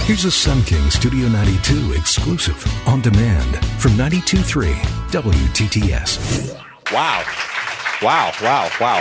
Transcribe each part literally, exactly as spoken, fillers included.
Here's a Sun King Studio ninety-two exclusive on demand from ninety-two point three W T T S. Wow. Wow, wow, wow.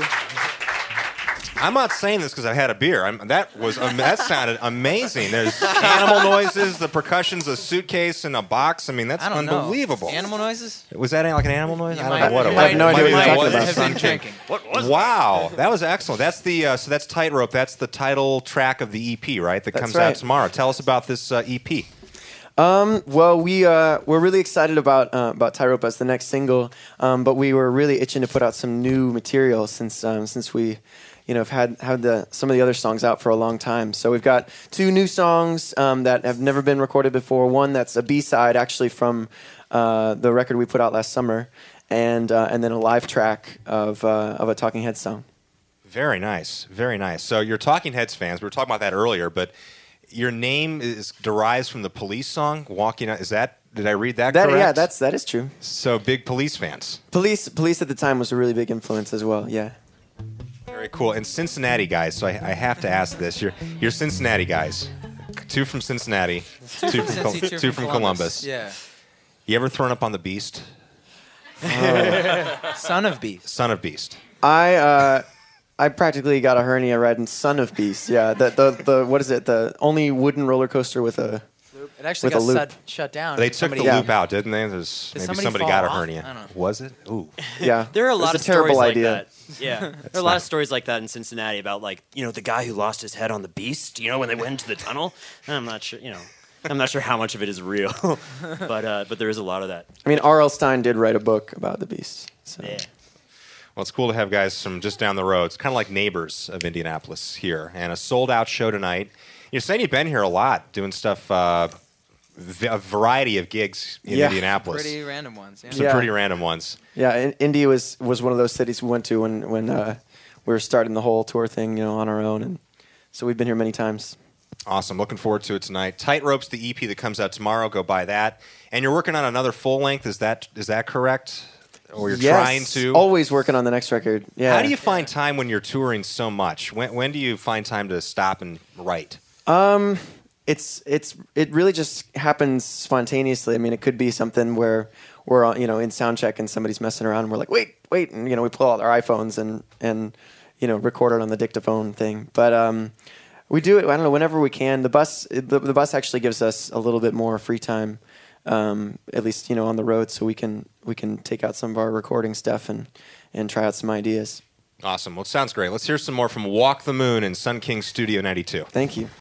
I'm not saying this because I had a beer. I'm, that was um, that sounded amazing. There's animal noises, the percussion's a suitcase and a box. I mean, that's I don't unbelievable. know. Animal noises? Was that like an animal noise? You I might- don't know what it you was. might- I have no idea Maybe what it you're was talking about. Sun Been King. drinking. What was Wow, that was excellent. That's the uh, so that's Tightrope. That's the title track of the E P, right? That That's comes out right. tomorrow. Tell us about this uh, E P. Um, well, we uh, we're really excited about uh, about Tightrope as the next single, um, but we were really itching to put out some new material since um, since we, you know, have had had the some of the other songs out for a long time. So we've got two new songs um, that have never been recorded before. One that's a B side actually from uh, the record we put out last summer, and uh, and then a live track of uh, of a Talking Heads song. Very nice, very nice. So you're Talking Heads fans. We were talking about that earlier, but your name is derives from the Police song "Walking." Is that? Did I read that, That correct? yeah, that's that is true. So big Police fans. Police Police at the time was a really big influence as well. Yeah. Very cool. And Cincinnati guys. So I, I have to ask this. You're you're Cincinnati guys. Two from Cincinnati. Two from Col- Cincy, two from Columbus. Yeah. You ever thrown up on the Beast? Son of Beast. Son of Beast. I uh, I practically got a hernia riding Son of Beast. Yeah, the the, the what is it? The only wooden roller coaster with a It actually With a got loop. shut, shut down. They took Somebody- the yeah. loop out, didn't they? There's Did maybe somebody somebody fall got a off? hernia. I don't know. Was it? Ooh. yeah. There are a It was lot a of terrible stories idea. like that. Yeah, there are a lot of stories like that in Cincinnati about like you know the guy who lost his head on the Beast. You know when they went into the tunnel. I'm not sure. You know, I'm not sure how much of it is real, but uh, but there is a lot of that. I mean, R L. Stein did write a book about the Beast. So. Yeah. Well, it's cool to have guys from just down the road. It's kind of like neighbors of Indianapolis here, and a sold-out show tonight. You're saying you've been here a lot, doing stuff, uh, v- a variety of gigs in Yeah. Indianapolis. Pretty random ones. Yeah. Some Yeah. pretty random ones. Yeah, in, Indy was was one of those cities we went to when when uh, we were starting the whole tour thing, you know, on our own, and so we've been here many times. Awesome. Looking forward to it tonight. Tightrope's the E P that comes out tomorrow. Go buy that. And you're working on another full length. Is that is that correct? Or you're Yes, trying to? always working on the next record. Yeah. How do you find time when you're touring so much? When when do you find time to stop and write? Um, it's it's it really just happens spontaneously. I mean, it could be something where we're uh, you know in sound check and somebody's messing around and we're like, wait, wait, and you know we pull out our iPhones and and you know record it on the dictaphone thing. But um, we do it. I don't know whenever we can. The bus the, the bus actually gives us a little bit more free time, um, at least you know on the road, so we can we can take out some of our recording stuff and and try out some ideas. Awesome. Well, it sounds great. Let's hear some more from Walk the Moon in Sun King Studio ninety-two. Thank you.